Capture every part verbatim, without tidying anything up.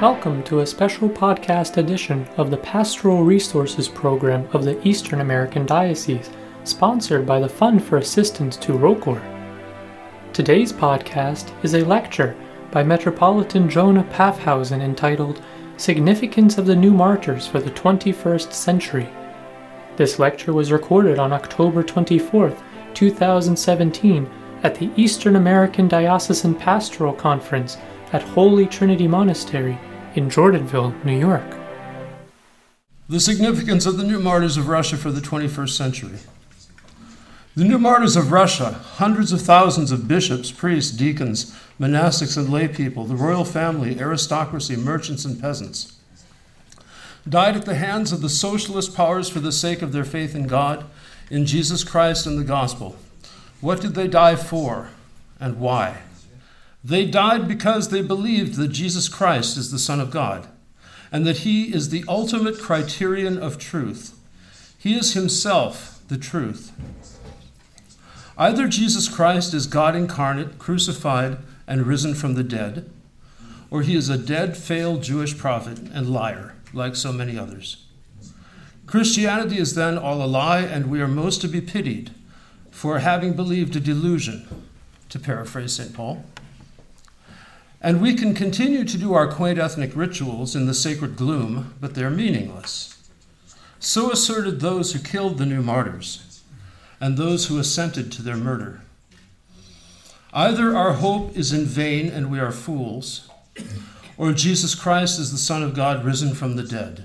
Welcome to a special podcast edition of the Pastoral Resources Program of the Eastern American Diocese, sponsored by the Fund for Assistance to ROCOR. Today's podcast is a lecture by Metropolitan Jonah Paffhausen entitled Significance of the New Martyrs for the twenty-first Century. This lecture was recorded on October twenty-fourth, two thousand seventeen at the Eastern American Diocesan Pastoral Conference at Holy Trinity Monastery in Jordanville, New York. The significance of the New Martyrs of Russia for the twenty-first century. The New Martyrs of Russia, hundreds of thousands of bishops, priests, deacons, monastics, and lay people, the royal family, aristocracy, merchants, and peasants, died at the hands of the socialist powers for the sake of their faith in God, in Jesus Christ, and the gospel. What did they die for, and why? They died because they believed that Jesus Christ is the Son of God, and that he is the ultimate criterion of truth. He is himself the truth. Either Jesus Christ is God incarnate, crucified, and risen from the dead, or he is a dead, failed Jewish prophet and liar, like so many others. Christianity is then all a lie, and we are most to be pitied for having believed a delusion, to paraphrase Saint Paul. And we can continue to do our quaint ethnic rituals in the sacred gloom, but they're meaningless. So asserted those who killed the new martyrs and those who assented to their murder. Either our hope is in vain and we are fools, or Jesus Christ is the Son of God risen from the dead.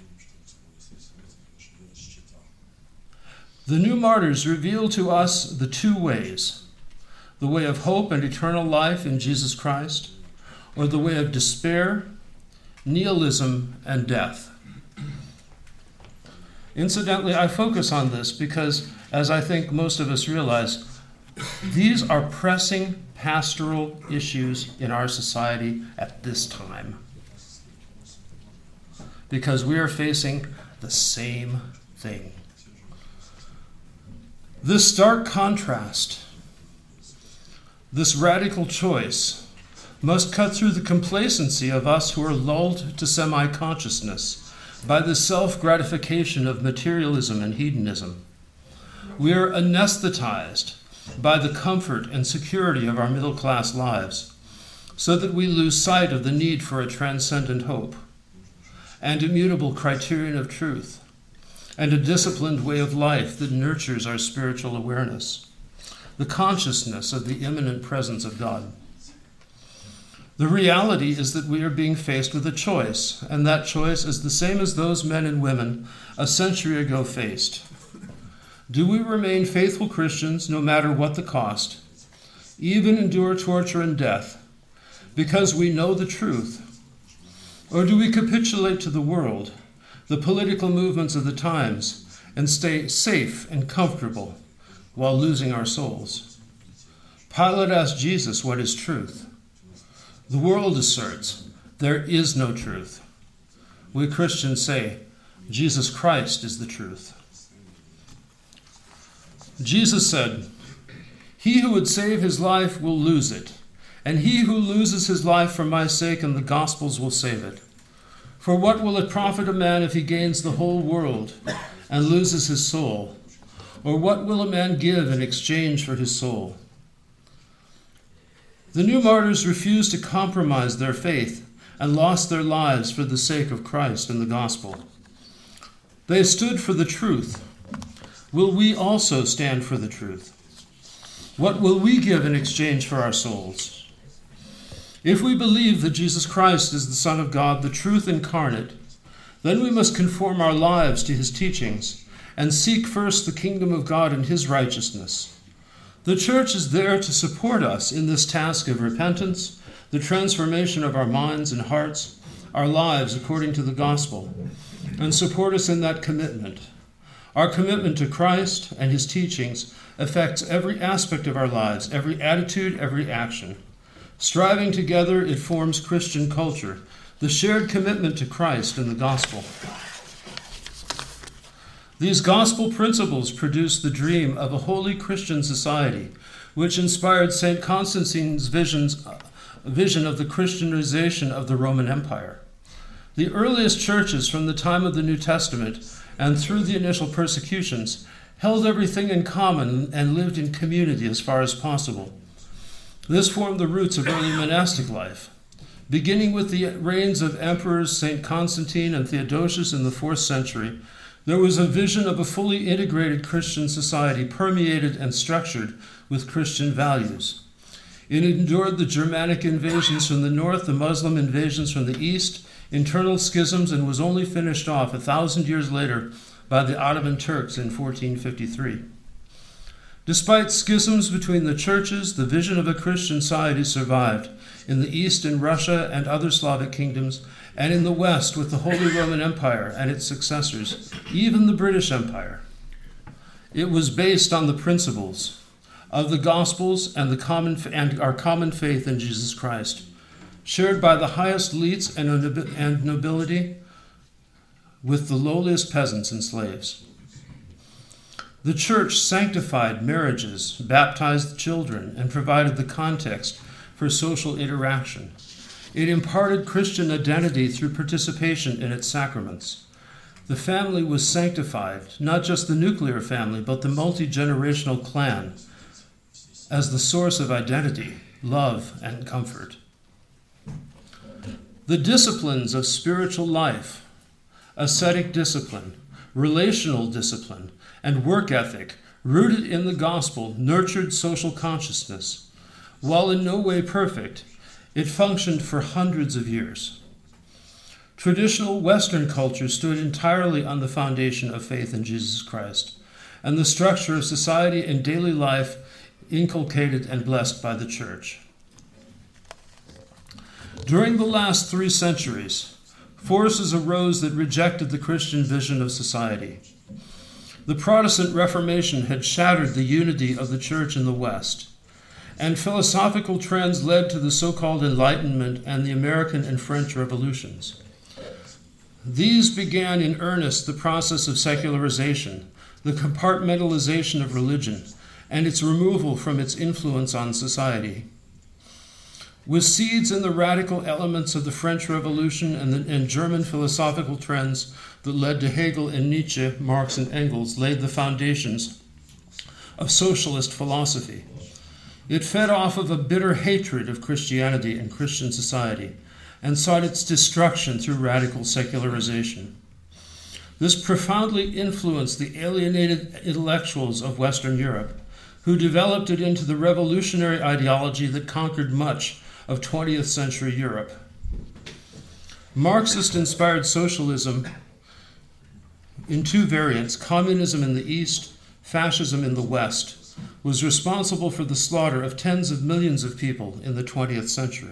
The new martyrs reveal to us the two ways, the way of hope and eternal life in Jesus Christ, or the way of despair, nihilism, and death. Incidentally, I focus on this because, as I think most of us realize, these are pressing pastoral issues in our society at this time, because we are facing the same thing. This stark contrast, this radical choice, must cut through the complacency of us who are lulled to semi-consciousness by the self-gratification of materialism and hedonism. We are anesthetized by the comfort and security of our middle-class lives, so that we lose sight of the need for a transcendent hope, and immutable criterion of truth, and a disciplined way of life that nurtures our spiritual awareness, the consciousness of the immanent presence of God. The reality is that we are being faced with a choice, and that choice is the same as those men and women a century ago faced. Do we remain faithful Christians no matter what the cost, even endure torture and death, because we know the truth? Or do we capitulate to the world, the political movements of the times, and stay safe and comfortable while losing our souls? Pilate asked Jesus, what is truth? The world asserts there is no truth. We Christians say Jesus Christ is the truth. Jesus said, "He who would save his life will lose it, and he who loses his life for my sake and the gospel's will save it. For what will it profit a man if he gains the whole world and loses his soul? Or what will a man give in exchange for his soul?" The new martyrs refused to compromise their faith and lost their lives for the sake of Christ and the gospel. They stood for the truth. Will we also stand for the truth? What will we give in exchange for our souls? If we believe that Jesus Christ is the Son of God, the truth incarnate, then we must conform our lives to his teachings and seek first the kingdom of God and his righteousness. The Church is there to support us in this task of repentance, the transformation of our minds and hearts, our lives according to the gospel, and support us in that commitment. Our commitment to Christ and his teachings affects every aspect of our lives, every attitude, every action. Striving together, it forms Christian culture, the shared commitment to Christ and the gospel. These gospel principles produce the dream of a holy Christian society, which inspired Saint Constantine's visions, vision of the Christianization of the Roman Empire. The earliest churches from the time of the New Testament and through the initial persecutions held everything in common and lived in community as far as possible. This formed the roots of early monastic life. Beginning with the reigns of emperors Saint Constantine and Theodosius in the fourth century, there was a vision of a fully integrated Christian society permeated and structured with Christian values. It endured the Germanic invasions from the north, the Muslim invasions from the east, internal schisms, and was only finished off a thousand years later by the Ottoman Turks in fourteen fifty-three. Despite schisms between the churches, the vision of a Christian society survived in the east in Russia and other Slavic kingdoms, and in the west with the Holy Roman Empire and its successors, even the British Empire. It was based on the principles of the Gospels and, the common, and our common faith in Jesus Christ, shared by the highest elites and nobility with the lowliest peasants and slaves. The church sanctified marriages, baptized children, and provided the context for social interaction. It imparted Christian identity through participation in its sacraments. The family was sanctified, not just the nuclear family, but the multi-generational clan, as the source of identity, love, and comfort. The disciplines of spiritual life, ascetic discipline, relational discipline, and work ethic, rooted in the gospel, nurtured social consciousness. While in no way perfect, it functioned for hundreds of years. Traditional Western culture stood entirely on the foundation of faith in Jesus Christ, and the structure of society and daily life inculcated and blessed by the church. During the last three centuries, forces arose that rejected the Christian vision of society. The Protestant Reformation had shattered the unity of the church in the West, and philosophical trends led to the so-called Enlightenment and the American and French revolutions. These began in earnest the process of secularization, the compartmentalization of religion, and its removal from its influence on society. With seeds in the radical elements of the French Revolution and, the, and German philosophical trends that led to Hegel and Nietzsche, Marx and Engels laid the foundations of socialist philosophy. It fed off of a bitter hatred of Christianity and Christian society and sought its destruction through radical secularization. This profoundly influenced the alienated intellectuals of Western Europe, who developed it into the revolutionary ideology that conquered much of twentieth century Europe. Marxist-inspired socialism in two variants, communism in the East, fascism in the West, was responsible for the slaughter of tens of millions of people in the twentieth century.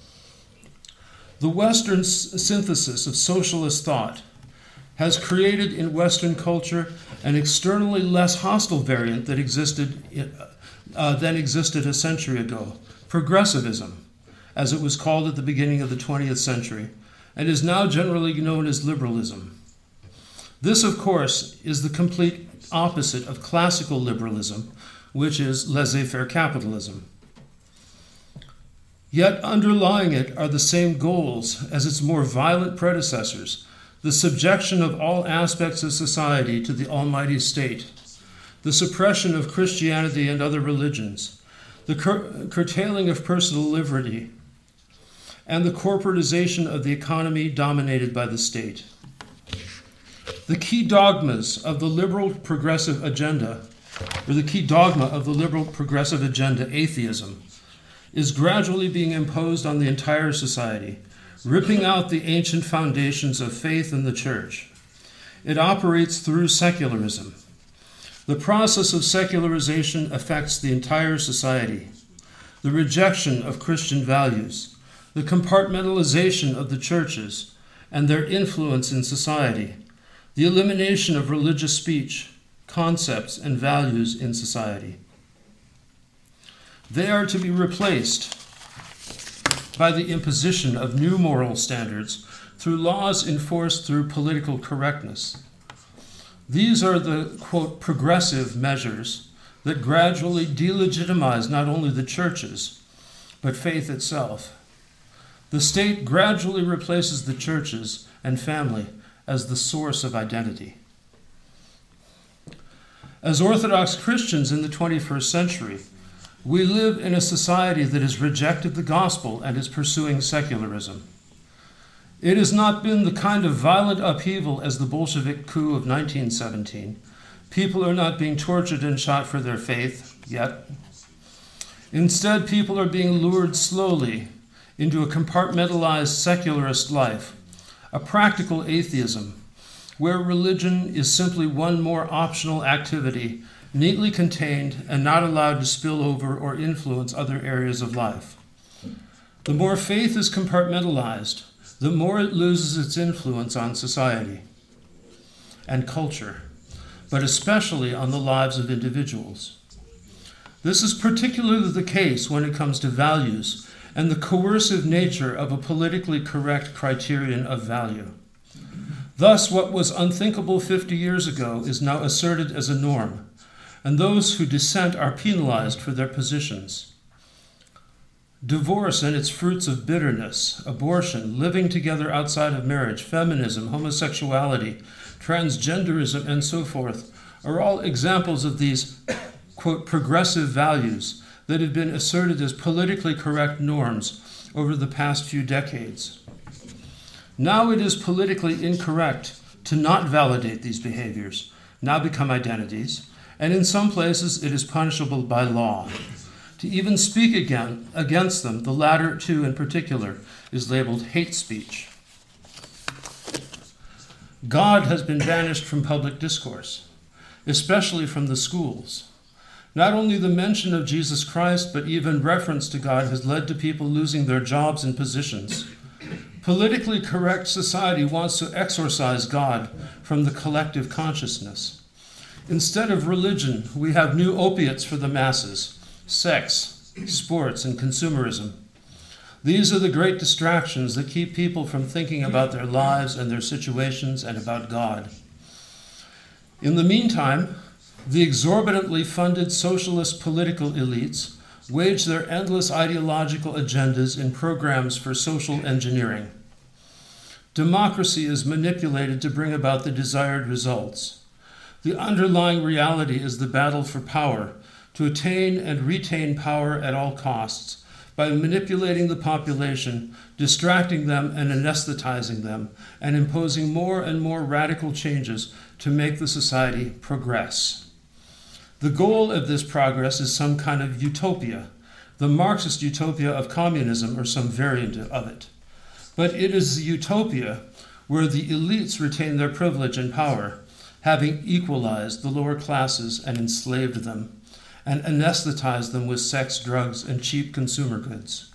The Western s- synthesis of socialist thought has created in Western culture an externally less hostile variant that existed uh, than existed a century ago, progressivism, as it was called at the beginning of the twentieth century, and is now generally known as liberalism. This, of course, is the complete opposite of classical liberalism, which is laissez-faire capitalism. Yet underlying it are the same goals as its more violent predecessors: the subjection of all aspects of society to the almighty state, the suppression of Christianity and other religions, the cur- curtailing of personal liberty, and the corporatization of the economy dominated by the state. The key dogmas of the liberal progressive agenda, or the key dogma of the liberal progressive agenda, atheism, is gradually being imposed on the entire society, ripping out the ancient foundations of faith in the church. It operates through secularism. The process of secularization affects the entire society. The rejection of Christian values, the compartmentalization of the churches and their influence in society, the elimination of religious speech, concepts, and values in society. They are to be replaced by the imposition of new moral standards through laws enforced through political correctness. These are the, quote, progressive measures that gradually delegitimize not only the churches, but faith itself. the state gradually replaces the churches and family as the source of identity. As Orthodox Christians in the twenty-first century, we live in a society that has rejected the gospel and is pursuing secularism. It has not been the kind of violent upheaval as the Bolshevik coup of nineteen seventeen. People are not being tortured and shot for their faith yet. Instead, people are being lured slowly into a compartmentalized secularist life, a practical atheism, where religion is simply one more optional activity, neatly contained and not allowed to spill over or influence other areas of life. The more faith is compartmentalized, the more it loses its influence on society and culture, but especially on the lives of individuals. This is particularly the case when it comes to values and the coercive nature of a politically correct criterion of value. Thus, what was unthinkable fifty years ago is now asserted as a norm, and those who dissent are penalized for their positions. Divorce and its fruits of bitterness, abortion, living together outside of marriage, feminism, homosexuality, transgenderism, and so forth are all examples of these, quote, progressive values that have been asserted as politically correct norms over the past few decades. Now it is politically incorrect to not validate these behaviors, now become identities, and in some places it is punishable by law. To even speak again against them, the latter two in particular, is labeled hate speech. God has been banished from public discourse, especially from the schools. Not only the mention of Jesus Christ, but even reference to God has led to people losing their jobs and positions. Politically correct society wants to exorcise God from the collective consciousness. Instead of religion, we have new opiates for the masses: sex, sports, and consumerism. These are the great distractions that keep people from thinking about their lives and their situations and about God. In the meantime, the exorbitantly funded socialist political elites wage their endless ideological agendas in programs for social engineering. Democracy is manipulated to bring about the desired results. The underlying reality is the battle for power, to attain and retain power at all costs, by manipulating the population, distracting them and anesthetizing them, and imposing more and more radical changes to make the society progress. The goal of this progress is some kind of utopia, the Marxist utopia of communism or some variant of it. But it is the utopia where the elites retain their privilege and power, having equalized the lower classes and enslaved them, and anesthetized them with sex, drugs, and cheap consumer goods.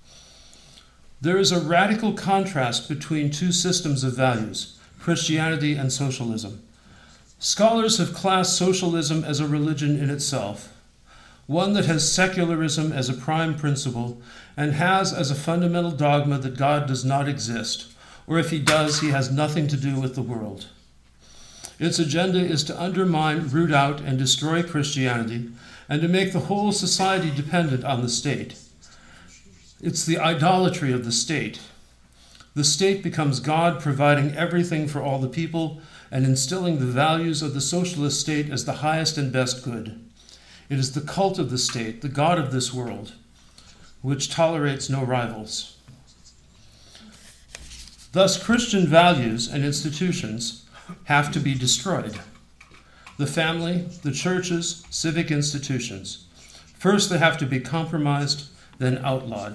There is a radical contrast between two systems of values, Christianity and socialism. Scholars have classed socialism as a religion in itself, one that has secularism as a prime principle and has as a fundamental dogma that God does not exist, or if he does, he has nothing to do with the world. Its agenda is to undermine, root out, and destroy Christianity, and to make the whole society dependent on the state. It's the idolatry of the state. The state becomes God, providing everything for all the people and instilling the values of the socialist state as the highest and best good. It is the cult of the state, the God of this world, which tolerates no rivals. Thus, Christian values and institutions have to be destroyed. The family, the churches, civic institutions. First, they have to be compromised, then outlawed.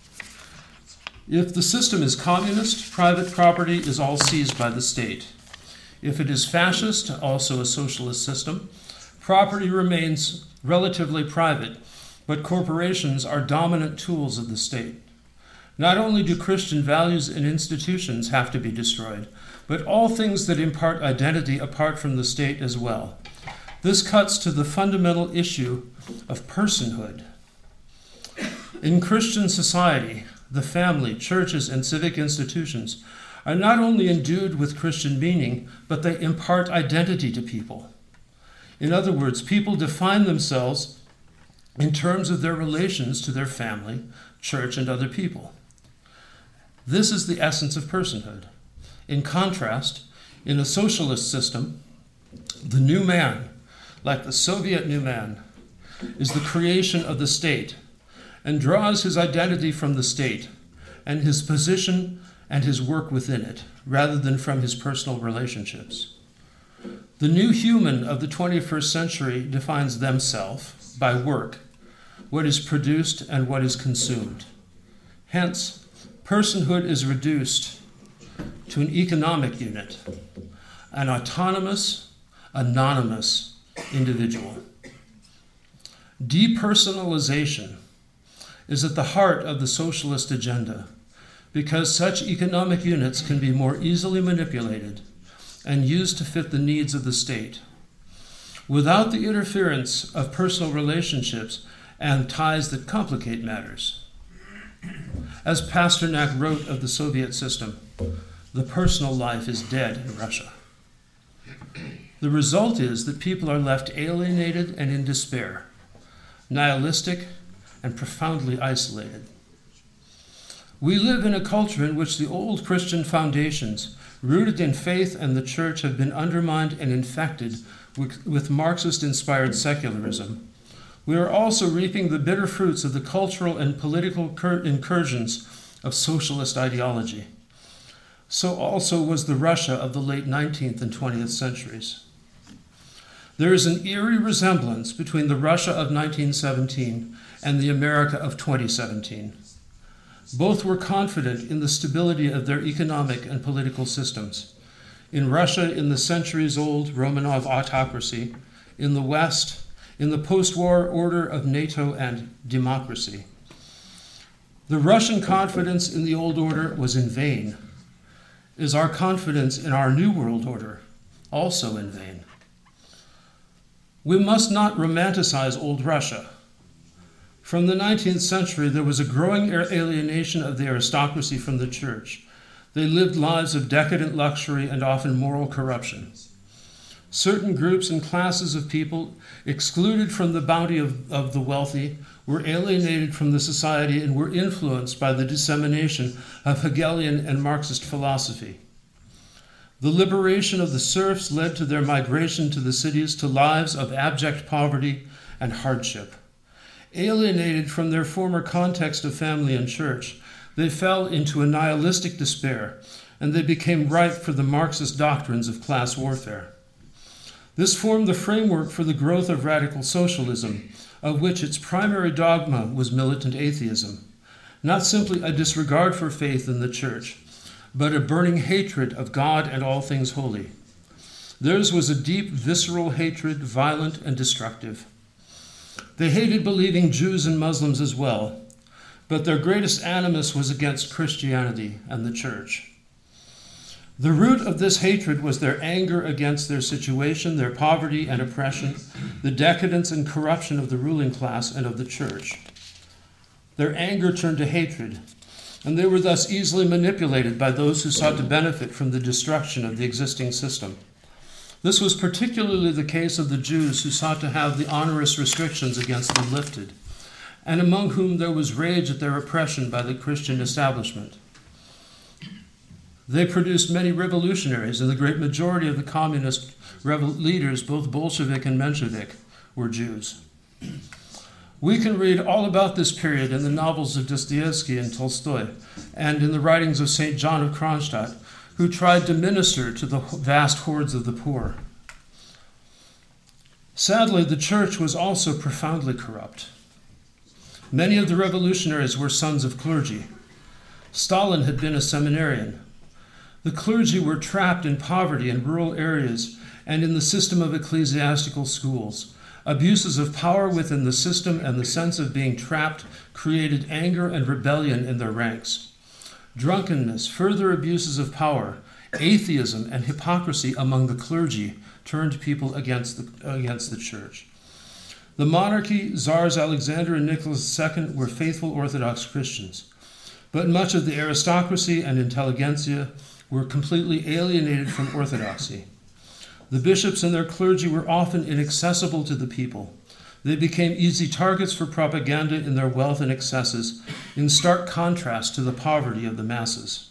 If the system is communist, private property is all seized by the state. If it is fascist, also a socialist system, property remains relatively private, but corporations are dominant tools of the state. Not only do Christian values and institutions have to be destroyed, but all things that impart identity apart from the state as well. This cuts to the fundamental issue of personhood. In Christian society, the family, churches, and civic institutions are not only endued with Christian meaning, but they impart identity to people. In other words, people define themselves in terms of their relations to their family, church, and other people. This is the essence of personhood. In contrast, in a socialist system, the new man, like the Soviet new man, is the creation of the state and draws his identity from the state and his position and his work within it, rather than from his personal relationships. The new human of the twenty-first century defines themselves by work, what is produced and what is consumed. Hence, personhood is reduced to an economic unit, an autonomous, anonymous individual. Depersonalization is at the heart of the socialist agenda, because such economic units can be more easily manipulated and used to fit the needs of the state, without the interference of personal relationships and ties that complicate matters. As Pasternak wrote of the Soviet system, the personal life is dead in Russia. The result is that people are left alienated and in despair, nihilistic and profoundly isolated. We live in a culture in which the old Christian foundations, rooted in faith and the church, have been undermined and infected with, with Marxist-inspired secularism. We are also reaping the bitter fruits of the cultural and political cur- incursions of socialist ideology. So also was the Russia of the late nineteenth and twentieth centuries. There is an eerie resemblance between the Russia of nineteen seventeen and the America of twenty seventeen. Both were confident in the stability of their economic and political systems. In Russia, in the centuries-old Romanov autocracy. In the West, in the post-war order of NATO and democracy. The Russian confidence in the old order was in vain. Is our confidence in our new world order also in vain? We must not romanticize old Russia. From the nineteenth century, there was a growing alienation of the aristocracy from the church. They lived lives of decadent luxury and often moral corruption. Certain groups and classes of people, excluded from the bounty of, of the wealthy, were alienated from the society and were influenced by the dissemination of Hegelian and Marxist philosophy. The liberation of the serfs led to their migration to the cities to lives of abject poverty and hardship. Alienated from their former context of family and church, they fell into a nihilistic despair, and they became ripe for the Marxist doctrines of class warfare. This formed the framework for the growth of radical socialism, of which its primary dogma was militant atheism, not simply a disregard for faith in the church, but a burning hatred of God and all things holy. Theirs was a deep, visceral hatred, violent and destructive. They hated believing Jews and Muslims as well, but their greatest animus was against Christianity and the church. The root of this hatred was their anger against their situation, their poverty and oppression, the decadence and corruption of the ruling class and of the church. Their anger turned to hatred, and they were thus easily manipulated by those who sought to benefit from the destruction of the existing system. This was particularly the case of the Jews who sought to have the onerous restrictions against them lifted, and among whom there was rage at their oppression by the Christian establishment. They produced many revolutionaries, and the great majority of the communist rebel leaders, both Bolshevik and Menshevik, were Jews. We can read all about this period in the novels of Dostoevsky and Tolstoy, and in the writings of Saint John of Kronstadt, who tried to minister to the vast hordes of the poor. Sadly, the church was also profoundly corrupt. Many of the revolutionaries were sons of clergy. Stalin had been a seminarian. The clergy were trapped in poverty in rural areas and in the system of ecclesiastical schools. Abuses of power within the system and the sense of being trapped created anger and rebellion in their ranks. Drunkenness, further abuses of power, atheism, and hypocrisy among the clergy turned people against the, against the church. The monarchy, Tsars Alexander and Nicholas the Second, were faithful Orthodox Christians, but much of the aristocracy and intelligentsia were completely alienated from orthodoxy. The bishops and their clergy were often inaccessible to the people, They became easy targets for propaganda in their wealth and excesses, in stark contrast to the poverty of the masses.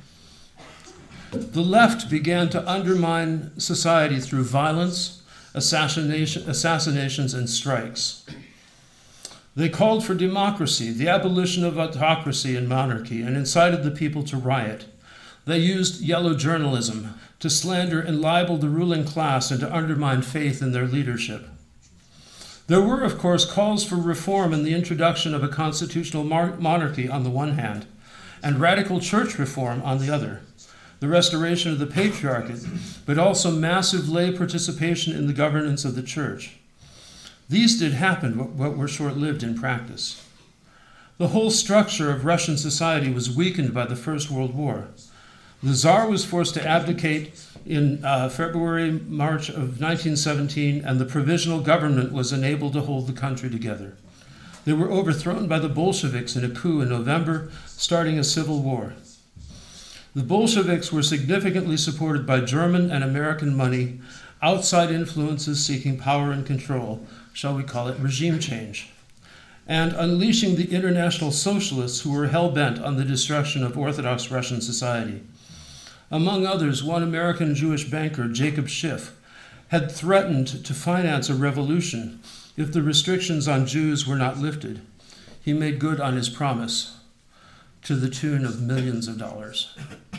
The left began to undermine society through violence, assassination, assassinations, and strikes. They called for democracy, the abolition of autocracy and monarchy, and incited the people to riot. They used yellow journalism to slander and libel the ruling class and to undermine faith in their leadership. There were, of course, calls for reform and the introduction of a constitutional mar- monarchy on the one hand, and radical church reform on the other, the restoration of the patriarchate, but also massive lay participation in the governance of the church. These did happen, but were short-lived in practice. The whole structure of Russian society was weakened by the First World War. The Tsar was forced to abdicate in uh, February, March of nineteen seventeen, and the provisional government was unable to hold the country together. They were overthrown by the Bolsheviks in a coup in November, starting a civil war. The Bolsheviks were significantly supported by German and American money, outside influences seeking power and control, shall we call it regime change, and unleashing the international socialists who were hell-bent on the destruction of Orthodox Russian society. Among others, one American Jewish banker, Jacob Schiff, had threatened to finance a revolution if the restrictions on Jews were not lifted. He made good on his promise, to the tune of millions of dollars.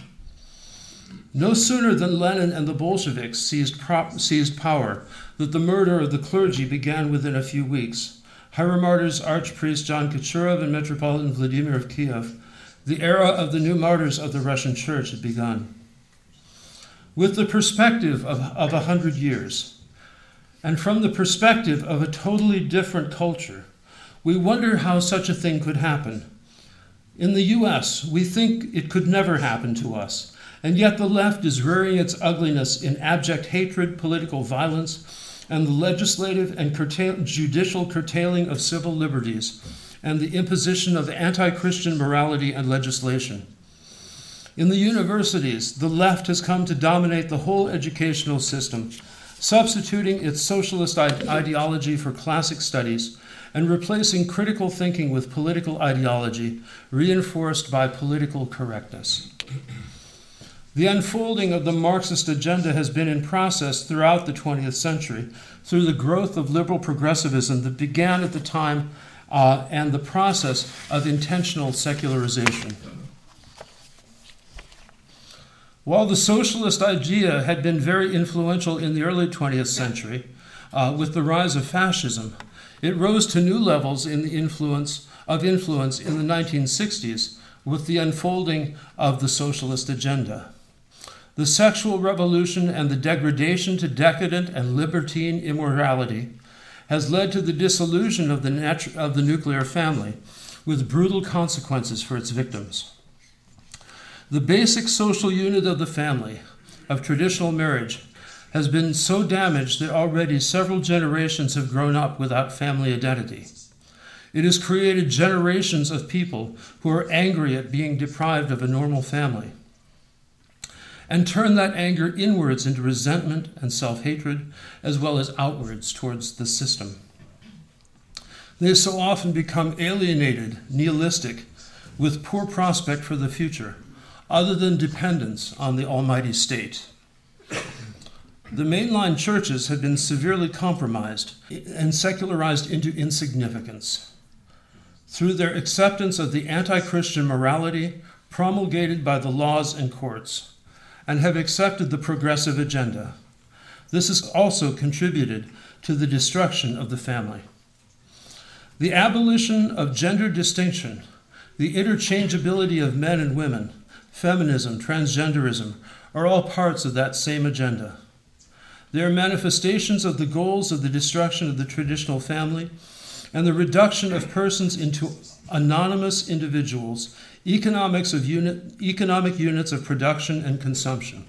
No sooner than Lenin and the Bolsheviks seized, prop, seized power that the murder of the clergy began within a few weeks. Hieromartyrs Archpriest John Kucherov and Metropolitan Vladimir of Kiev, the era of the new martyrs of the Russian Church had begun. With the perspective of, of a hundred years, and from the perspective of a totally different culture, we wonder how such a thing could happen. In the U S, we think it could never happen to us, and yet the left is rearing its ugliness in abject hatred, political violence, and the legislative and curtail- judicial curtailing of civil liberties, and the imposition of anti-Christian morality and legislation. In the universities, the left has come to dominate the whole educational system, substituting its socialist ideology for classic studies and replacing critical thinking with political ideology, reinforced by political correctness. The unfolding of the Marxist agenda has been in process throughout the twentieth century through the growth of liberal progressivism that began at the time uh, and the process of intentional secularization. While the socialist idea had been very influential in the early twentieth century, uh, with the rise of fascism, it rose to new levels in the influence of influence in the nineteen sixties with the unfolding of the socialist agenda. The sexual revolution and the degradation to decadent and libertine immorality has led to the dissolution of the, natu- of the nuclear family, with brutal consequences for its victims. The basic social unit of the family, of traditional marriage, has been so damaged that already several generations have grown up without family identity. It has created generations of people who are angry at being deprived of a normal family, and turn that anger inwards into resentment and self-hatred, as well as outwards towards the system. They so often become alienated, nihilistic, with poor prospect for the future, other than dependence on the almighty state. The mainline churches have been severely compromised and secularized into insignificance through their acceptance of the anti-Christian morality promulgated by the laws and courts, and have accepted the progressive agenda. This has also contributed to the destruction of the family. The abolition of gender distinction, the interchangeability of men and women, feminism, transgenderism, are all parts of that same agenda. They are manifestations of the goals of the destruction of the traditional family and the reduction of persons into anonymous individuals, economics of unit, economic units of production and consumption.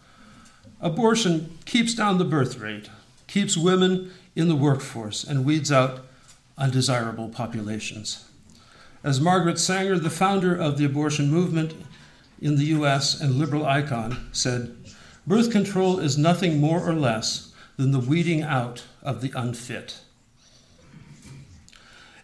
Abortion keeps down the birth rate, keeps women in the workforce, and weeds out undesirable populations. As Margaret Sanger, the founder of the abortion movement in the U S and liberal icon, said, "Birth control is nothing more or less than the weeding out of the unfit."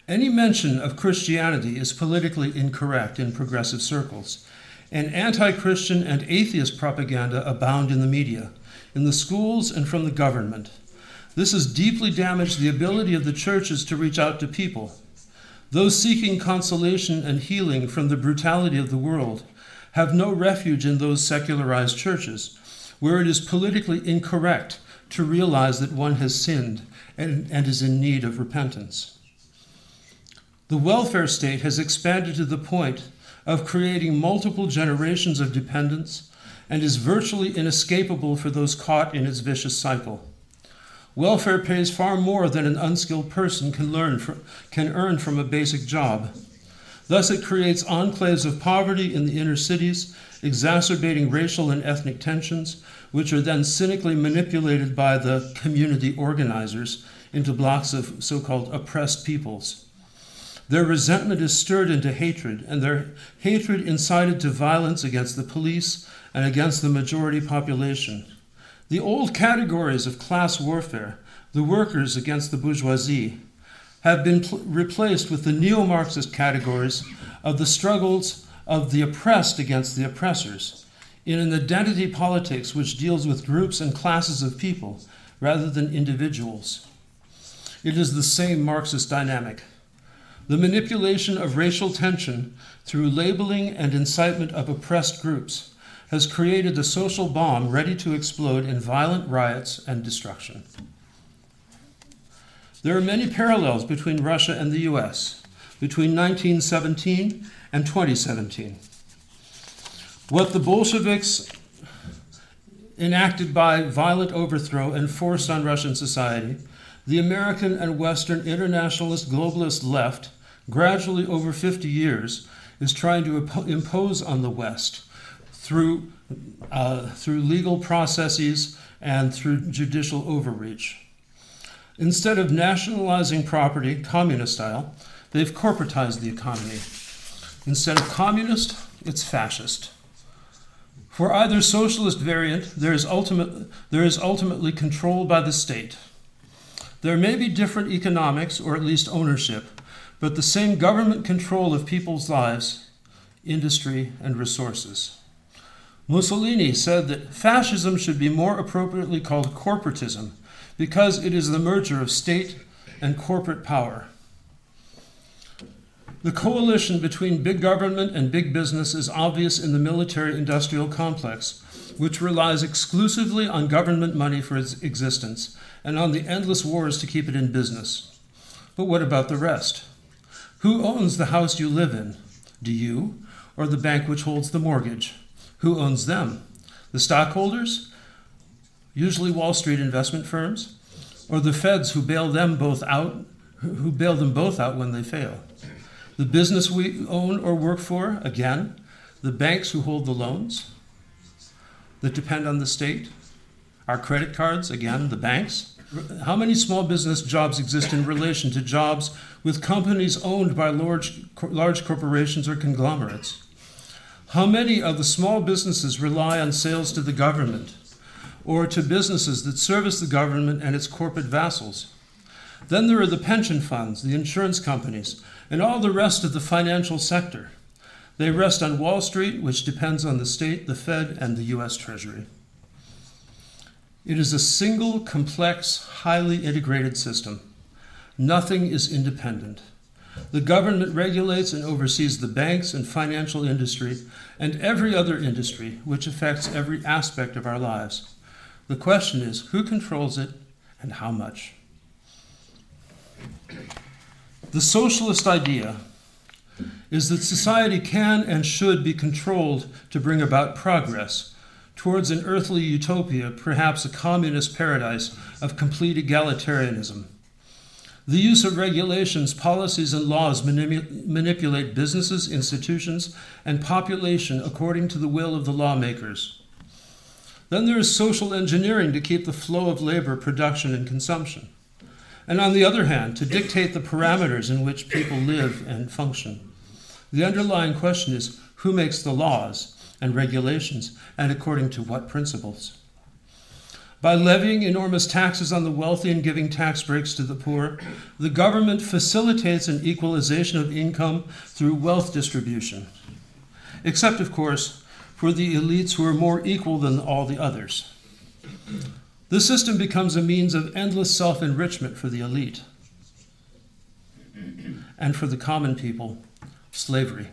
Any mention of Christianity is politically incorrect in progressive circles, and anti-Christian and atheist propaganda abound in the media, in the schools, and from the government. This has deeply damaged the ability of the churches to reach out to people. Those seeking consolation and healing from the brutality of the world have no refuge in those secularized churches, where it is politically incorrect to realize that one has sinned and, and is in need of repentance. The welfare state has expanded to the point of creating multiple generations of dependence and is virtually inescapable for those caught in its vicious cycle. Welfare pays far more than an unskilled person can learn from, can earn from a basic job. Thus, it creates enclaves of poverty in the inner cities, exacerbating racial and ethnic tensions, which are then cynically manipulated by the community organizers into blocks of so-called oppressed peoples. Their resentment is stirred into hatred, and their hatred incited to violence against the police and against the majority population. The old categories of class warfare, the workers against the bourgeoisie, have been pl- replaced with the neo-Marxist categories of the struggles of the oppressed against the oppressors, in an identity politics which deals with groups and classes of people rather than individuals. It is the same Marxist dynamic. The manipulation of racial tension through labeling and incitement of oppressed groups has created a social bomb ready to explode in violent riots and destruction. There are many parallels between Russia and the U S, between nineteen seventeen and twenty seventeen. What the Bolsheviks enacted by violent overthrow and forced on Russian society, the American and Western internationalist globalist left, gradually over fifty years, is trying to impose on the West through, uh, through legal processes and through judicial overreach. Instead of nationalizing property, communist style, they've corporatized the economy. Instead of communist, it's fascist. For either socialist variant, there is, ultimate, there is ultimately control by the state. There may be different economics, or at least ownership, but the same government control of people's lives, industry, and resources. Mussolini said that fascism should be more appropriately called corporatism because it is the merger of state and corporate power. The coalition between big government and big business is obvious in the military-industrial complex, which relies exclusively on government money for its existence and on the endless wars to keep it in business. But what about the rest? Who owns the house you live in? Do you, or the bank which holds the mortgage? Who owns them? The stockholders, usually Wall Street investment firms, or the feds who bail them both out, who bail them both out when they fail? The business we own or work for, again, the banks who hold the loans that depend on the state, our credit cards, again, the banks. How many small business jobs exist in relation to jobs with companies owned by large, large corporations or conglomerates? How many of the small businesses rely on sales to the government or to businesses that service the government and its corporate vassals? Then there are the pension funds, the insurance companies, and all the rest of the financial sector. They rest on Wall Street, which depends on the state, the Fed, and the U S Treasury. It is a single, complex, highly integrated system. Nothing is independent. The government regulates and oversees the banks and financial industry and every other industry which affects every aspect of our lives. The question is, who controls it and how much? The socialist idea is that society can and should be controlled to bring about progress towards an earthly utopia, perhaps a communist paradise of complete egalitarianism. The use of regulations, policies, and laws manip- manipulate businesses, institutions, and population according to the will of the lawmakers. Then there is social engineering to keep the flow of labor, production, and consumption. And on the other hand, to dictate the parameters in which people live and function. The underlying question is, who makes the laws and regulations, and according to what principles? By levying enormous taxes on the wealthy and giving tax breaks to the poor, the government facilitates an equalization of income through wealth distribution. Except, of course, for the elites who are more equal than all the others. The system becomes a means of endless self-enrichment for the elite. And for the common people, slavery.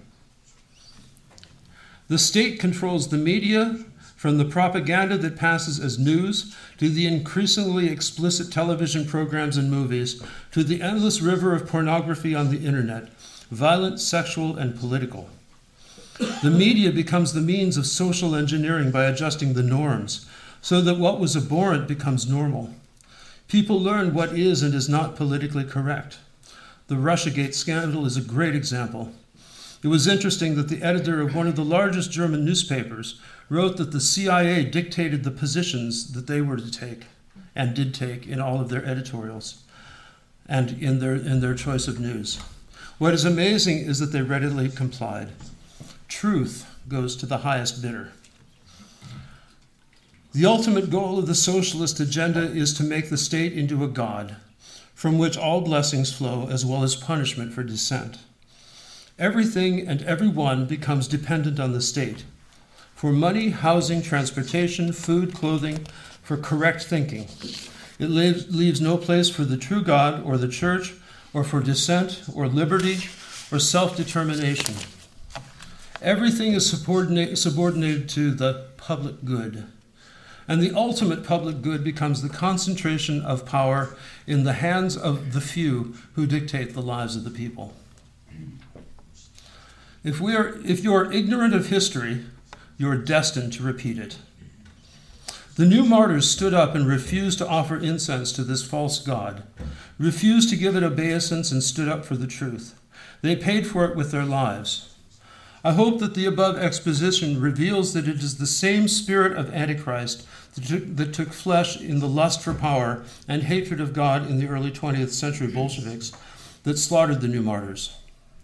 The state controls the media, from the propaganda that passes as news to the increasingly explicit television programs and movies to the endless river of pornography on the internet, violent, sexual, and political. The media becomes the means of social engineering by adjusting the norms so that what was abhorrent becomes normal. People learn what is and is not politically correct. The Russiagate scandal is a great example. It was interesting that the editor of one of the largest German newspapers wrote that the C I A dictated the positions that they were to take and did take in all of their editorials and in their, in their choice of news. What is amazing is that they readily complied. Truth goes to the highest bidder. The ultimate goal of the socialist agenda is to make the state into a god, from which all blessings flow as well as punishment for dissent. Everything and everyone becomes dependent on the state for money, housing, transportation, food, clothing, for correct thinking. It leaves, leaves no place for the true God or the church or for dissent or liberty or self-determination. Everything is subordinate, subordinated to the public good. And the ultimate public good becomes the concentration of power in the hands of the few who dictate the lives of the people. If we are, if you are ignorant of history, you are destined to repeat it. The new martyrs stood up and refused to offer incense to this false god, refused to give it obeisance, and stood up for the truth. They paid for it with their lives. I hope that the above exposition reveals that it is the same spirit of Antichrist that took, that took flesh in the lust for power and hatred of God in the early twentieth century Bolsheviks that slaughtered the new martyrs,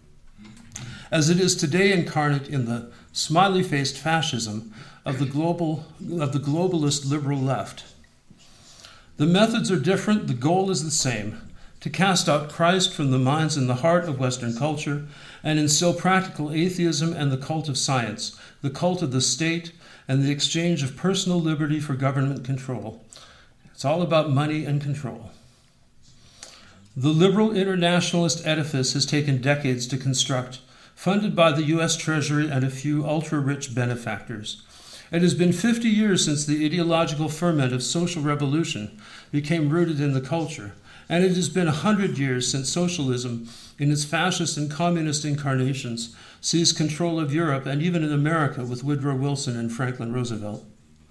as it is today incarnate in the smiley-faced fascism of the global of the globalist liberal left. The methods are different, the goal is the same: to cast out Christ from the minds and the heart of Western culture and instill practical atheism and the cult of science, the cult of the state, and the exchange of personal liberty for government control. It's all about money and control. The liberal internationalist edifice has taken decades to construct, funded by the U S Treasury and a few ultra-rich benefactors. It has been fifty years since the ideological ferment of social revolution became rooted in the culture, and it has been one hundred years since socialism, in its fascist and communist incarnations, seized control of Europe and even in America with Woodrow Wilson and Franklin Roosevelt.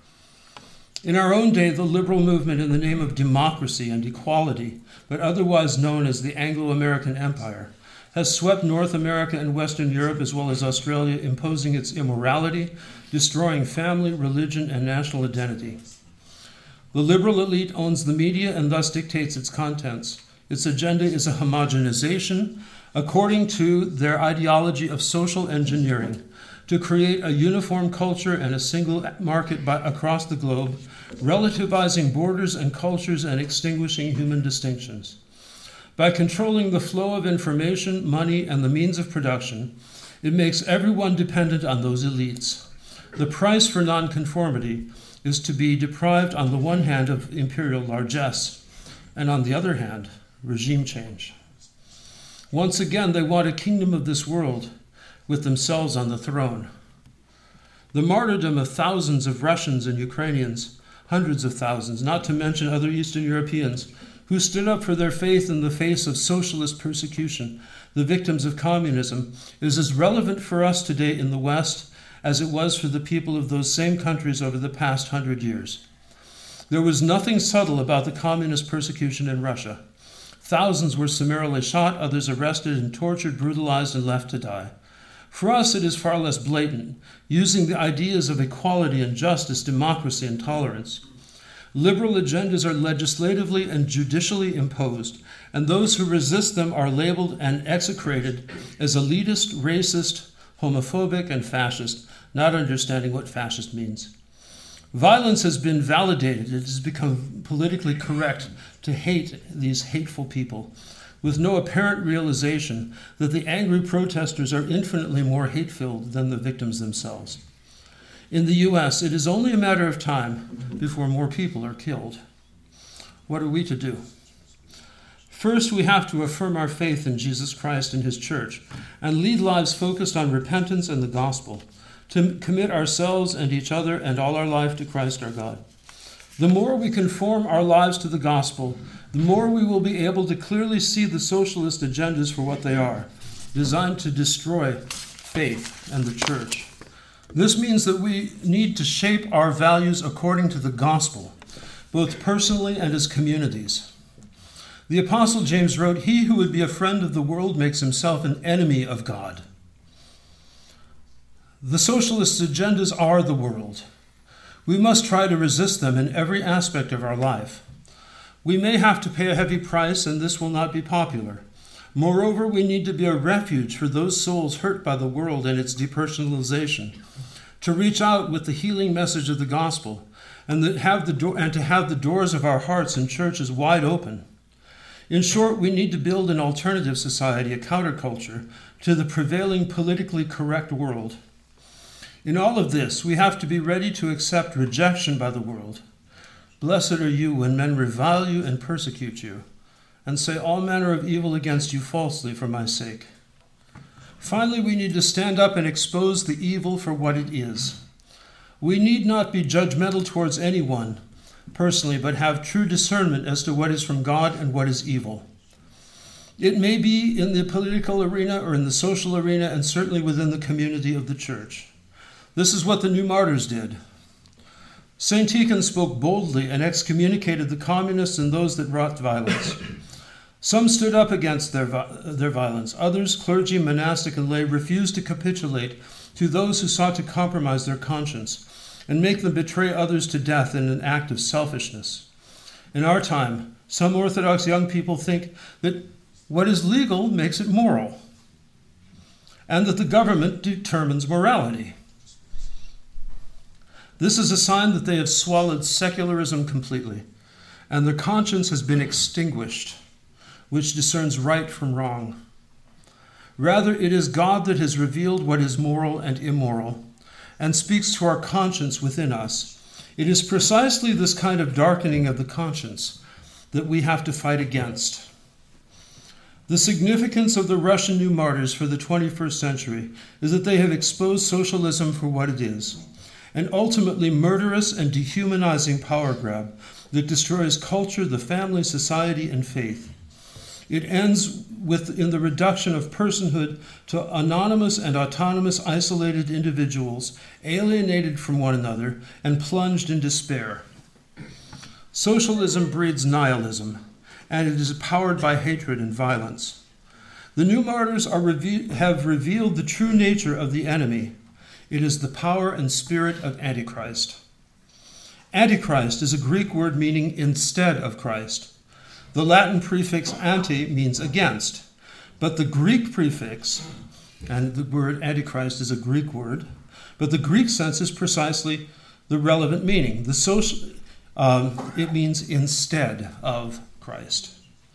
In our own day, the liberal movement in the name of democracy and equality, but otherwise known as the Anglo-American Empire, has swept North America and Western Europe as well as Australia, imposing its immorality, destroying family, religion, and national identity. The liberal elite owns the media and thus dictates its contents. Its agenda is a homogenization, according to their ideology of social engineering, to create a uniform culture and a single market by, across the globe, relativizing borders and cultures and extinguishing human distinctions. By controlling the flow of information, money, and the means of production, it makes everyone dependent on those elites. The price for nonconformity is to be deprived on the one hand of imperial largesse, and on the other hand, regime change. Once again, they want a kingdom of this world with themselves on the throne. The martyrdom of thousands of Russians and Ukrainians, hundreds of thousands, not to mention other Eastern Europeans, who stood up for their faith in the face of socialist persecution, the victims of communism, is as relevant for us today in the West as it was for the people of those same countries over the past hundred years. There was nothing subtle about the communist persecution in Russia. Thousands were summarily shot, others arrested and tortured, brutalized, and left to die. For us, it is far less blatant, using the ideas of equality and justice, democracy and tolerance. Liberal agendas are legislatively and judicially imposed, and those who resist them are labeled and execrated as elitist, racist, homophobic, and fascist, not understanding what fascist means. Violence has been validated. It has become politically correct to hate these hateful people, with no apparent realization that the angry protesters are infinitely more hate-filled than the victims themselves. In the U S, it is only a matter of time before more people are killed. What are we to do? First, we have to affirm our faith in Jesus Christ and his church, and lead lives focused on repentance and the gospel, to commit ourselves and each other and all our life to Christ our God. The more we conform our lives to the gospel, the more we will be able to clearly see the socialist agendas for what they are, designed to destroy faith and the church. This means that we need to shape our values according to the gospel, both personally and as communities. The Apostle James wrote, "He who would be a friend of the world makes himself an enemy of God." The socialist agendas are the world. We must try to resist them in every aspect of our life. We may have to pay a heavy price, and this will not be popular. Moreover, we need to be a refuge for those souls hurt by the world and its depersonalization, to reach out with the healing message of the gospel, and, that have the do- and to have the doors of our hearts and churches wide open. In short, we need to build an alternative society, a counterculture, to the prevailing politically correct world. In all of this, we have to be ready to accept rejection by the world. Blessed are you when men revile you and persecute you, and say all manner of evil against you falsely for my sake. Finally, we need to stand up and expose the evil for what it is. We need not be judgmental towards anyone personally, but have true discernment as to what is from God and what is evil. It may be in the political arena or in the social arena, and certainly within the community of the church. This is what the New Martyrs did. Saint Tikhon spoke boldly and excommunicated the communists and those that wrought violence. Some stood up against their, their violence. Others, clergy, monastic, and lay, refused to capitulate to those who sought to compromise their conscience and make them betray others to death in an act of selfishness. In our time, some Orthodox young people think that what is legal makes it moral, and that the government determines morality. This is a sign that they have swallowed secularism completely, and their conscience has been extinguished, which discerns right from wrong. Rather, it is God that has revealed what is moral and immoral, and speaks to our conscience within us. It is precisely this kind of darkening of the conscience that we have to fight against. The significance of the Russian New Martyrs for the twenty-first century is that they have exposed socialism for what it is, an ultimately murderous and dehumanizing power grab that destroys culture, the family, society, and faith. It ends with in the reduction of personhood to anonymous and autonomous isolated individuals, alienated from one another and plunged in despair. Socialism breeds nihilism, and it is powered by hatred and violence. The New Martyrs are reve- have revealed the true nature of the enemy. It is the power and spirit of Antichrist. Antichrist is a Greek word meaning instead of Christ. The Latin prefix anti means against, but the Greek prefix, and the word Antichrist is a Greek word, but the Greek sense is precisely the relevant meaning. The social, um, it means instead of Christ.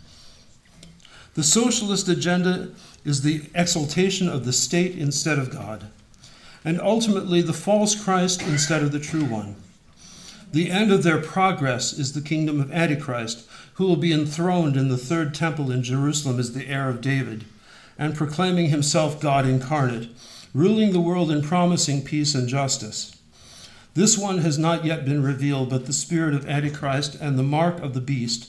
The socialist agenda is the exaltation of the state instead of God, and ultimately the false Christ instead of the true one. The end of their progress is the kingdom of Antichrist, who will be enthroned in the third temple in Jerusalem as the heir of David, and proclaiming himself God incarnate, ruling the world and promising peace and justice. This one has not yet been revealed, but the spirit of Antichrist and the mark of the beast,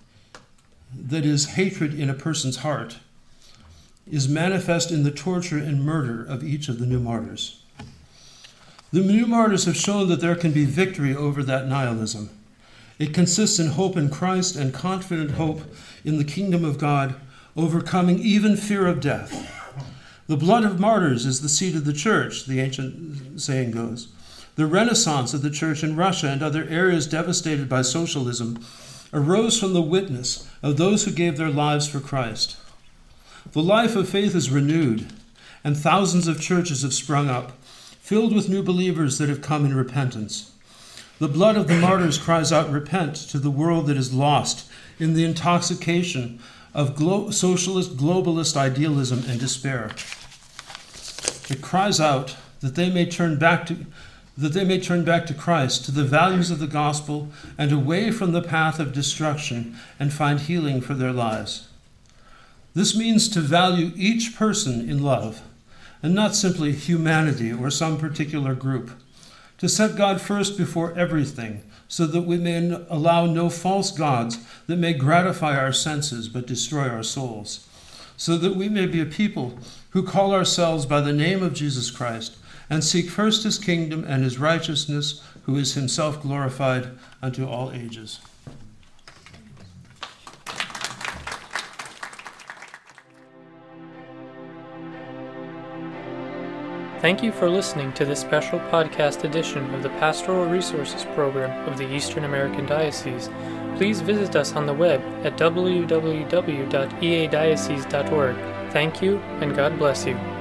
that is hatred in a person's heart, is manifest in the torture and murder of each of the New Martyrs. The New Martyrs have shown that there can be victory over that nihilism. It consists in hope in Christ and confident hope in the kingdom of God, overcoming even fear of death. The blood of martyrs is the seed of the church, the ancient saying goes. The renaissance of the church in Russia and other areas devastated by socialism arose from the witness of those who gave their lives for Christ. The life of faith is renewed, and thousands of churches have sprung up, filled with new believers that have come in repentance. The blood of the martyrs cries out, "Repent," to the world that is lost in the intoxication of glo- socialist, globalist idealism and despair. It cries out that they may turn back to that they may turn back to Christ, to the values of the gospel, and away from the path of destruction, and find healing for their lives. This means to value each person in love, and not simply humanity or some particular group. To set God first before everything, so that we may allow no false gods that may gratify our senses but destroy our souls. So that we may be a people who call ourselves by the name of Jesus Christ, and seek first his kingdom and his righteousness, who is himself glorified unto all ages. Thank you for listening to this special podcast edition of the Pastoral Resources Program of the Eastern American Diocese. Please visit us on the web at w w w dot e a diocese dot org. Thank you, and God bless you.